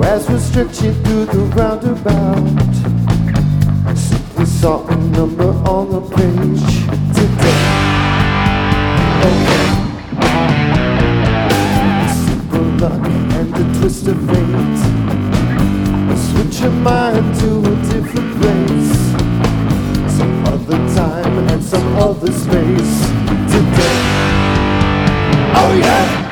As we're stretching through the roundabout, simply saw a number on the page today. Okay. Simple luck and a twist of fate, switch your mind to a different place, some other time and some other space today. Oh yeah!